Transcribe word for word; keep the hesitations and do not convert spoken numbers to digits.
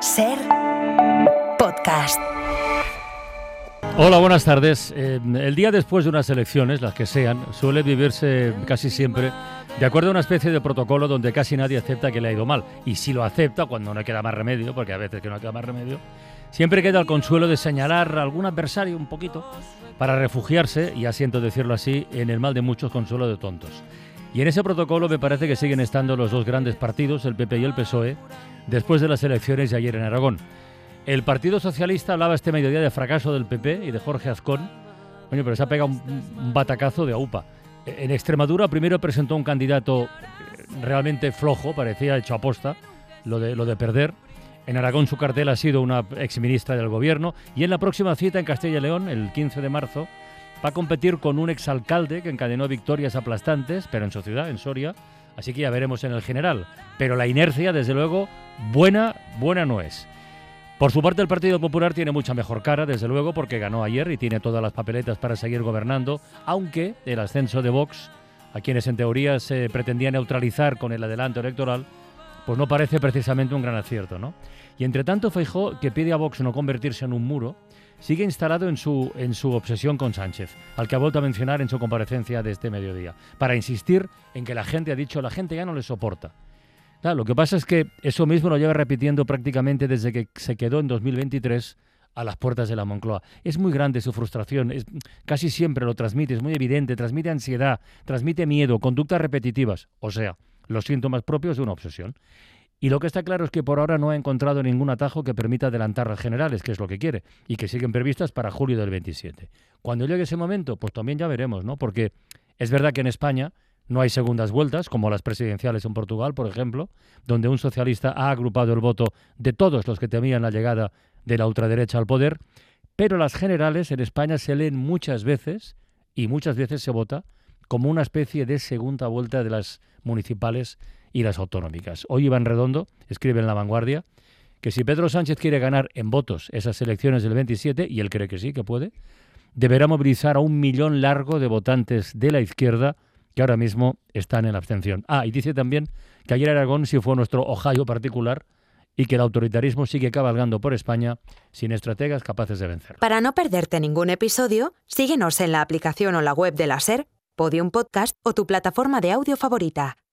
Ser Podcast. Hola, buenas tardes. Eh, el día después de unas elecciones, las que sean, suele vivirse casi siempre de acuerdo a una especie de protocolo donde casi nadie acepta que le ha ido mal. Y si lo acepta, cuando no queda más remedio, porque a veces que no queda más remedio, siempre queda el consuelo de señalar a algún adversario un poquito para refugiarse, y asiento decirlo así, en el mal de muchos consuelo de tontos. Y en ese protocolo me parece que siguen estando los dos grandes partidos, el P P y el P S O E, después de las elecciones de ayer en Aragón. El Partido Socialista hablaba este mediodía de fracaso del P P y de Jorge Azcón. Coño, pero se ha pegado un, un batacazo de aupa. En Extremadura primero presentó un candidato realmente flojo, parecía hecho aposta, lo de, lo de perder. En Aragón su cartel ha sido una exministra del gobierno. Y en la próxima cita en Castilla y León, el quince de marzo, va a competir con un exalcalde que encadenó victorias aplastantes, pero en su ciudad, en Soria. Así que ya veremos en el general. Pero la inercia, desde luego, buena, buena no es. Por su parte, el Partido Popular tiene mucha mejor cara, desde luego, porque ganó ayer y tiene todas las papeletas para seguir gobernando, aunque el ascenso de Vox, a quienes en teoría se pretendía neutralizar con el adelanto electoral, pues no parece precisamente un gran acierto, ¿no? Y entre tanto, Feijóo, que pide a Vox no convertirse en un muro, sigue instalado en su, en su obsesión con Sánchez, al que ha vuelto a mencionar en su comparecencia de este mediodía, para insistir en que la gente ha dicho, la gente ya no le soporta. Claro, lo que pasa es que eso mismo lo lleva repitiendo prácticamente desde que se quedó en dos mil veintitrés a las puertas de la Moncloa. Es muy grande su frustración, es, casi siempre lo transmite, es muy evidente, transmite ansiedad, transmite miedo, conductas repetitivas, o sea, los síntomas propios de una obsesión. Y lo que está claro es que por ahora no ha encontrado ningún atajo que permita adelantar las generales, que es lo que quiere, y que siguen previstas para julio del veintisiete. Cuando llegue ese momento, pues también ya veremos, ¿no? Porque es verdad que en España no hay segundas vueltas, como las presidenciales en Portugal, por ejemplo, donde un socialista ha agrupado el voto de todos los que temían la llegada de la ultraderecha al poder, pero las generales en España se leen muchas veces, y muchas veces se vota, como una especie de segunda vuelta de las municipales y las autonómicas. Hoy Iván Redondo escribe en La Vanguardia que si Pedro Sánchez quiere ganar en votos esas elecciones del veintisiete, y él cree que sí, que puede, deberá movilizar a un millón largo de votantes de la izquierda que ahora mismo están en la abstención. Ah, y dice también que ayer Aragón sí fue nuestro Ohio particular y que el autoritarismo sigue cabalgando por España sin estrategas capaces de vencer. Para no perderte ningún episodio, síguenos en la aplicación o la web de la SER, Podium Podcast o tu plataforma de audio favorita.